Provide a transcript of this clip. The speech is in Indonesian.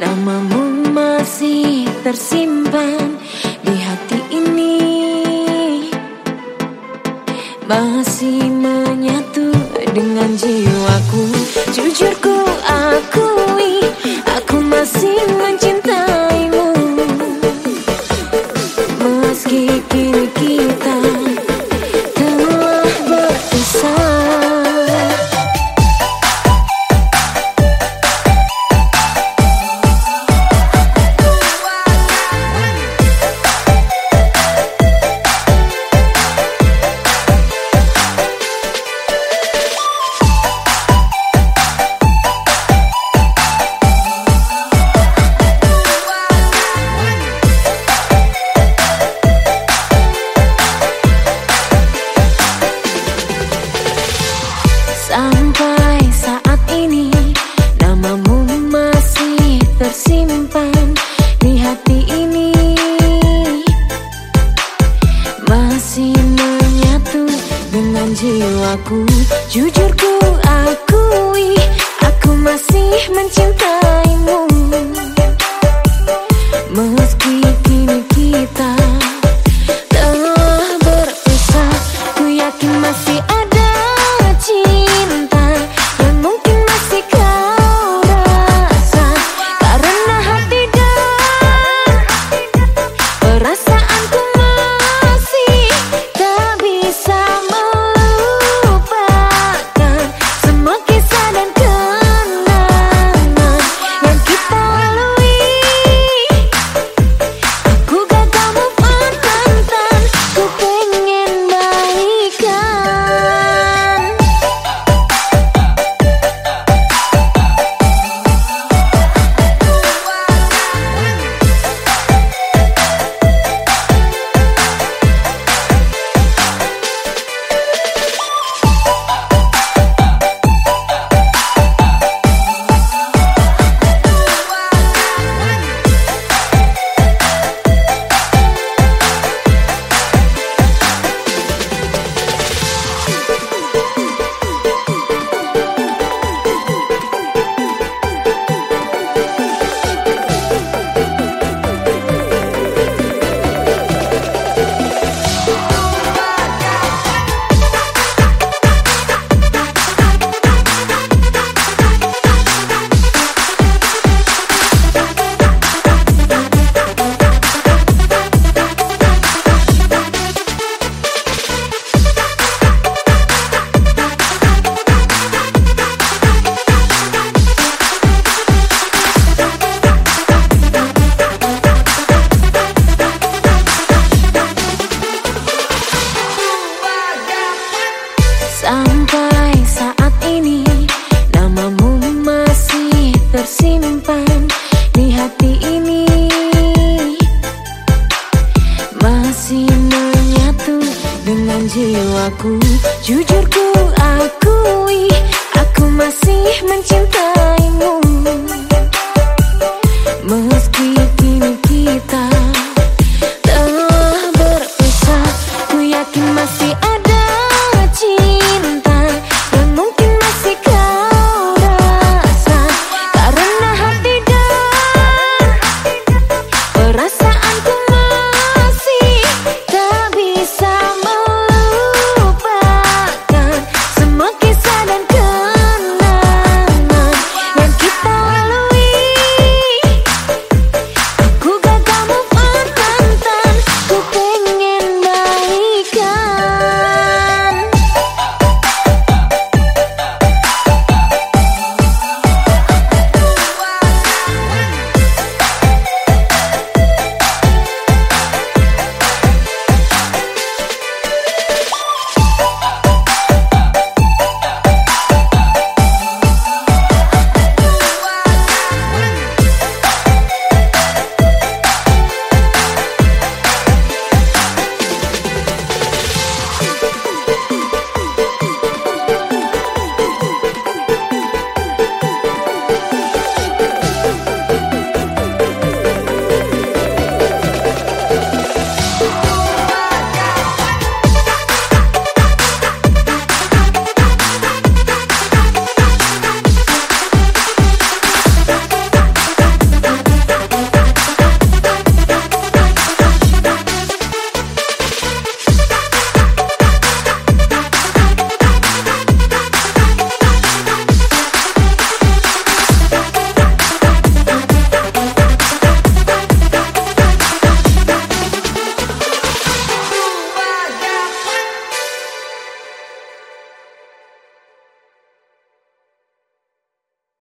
Namamu masih tersimpan di hati ini, masih menyatu dengan jiwaku. Jujur ku akui, aku masih mencintaimu, meski kini kita telah berpisah. Sampai saat ini namamu masih tersimpan di hati ini, masih menyatu dengan jiwaku. Jujur ku akui, aku masih mencintaimu, meski kini kita telah berpisah. Ku yakin masih ada cinta yang mungkin masih kau rasa, karena hati dan perasaanku masih tak bisa melupakan semua kisah dan kenangan yang kita lalui. Aku gagal move on mantan, ku pengen baikan. Sampai saat ini namamu masih tersimpan di hati ini, masih menyatu dengan jiwaku. Jujur ku akui, aku masih mencintai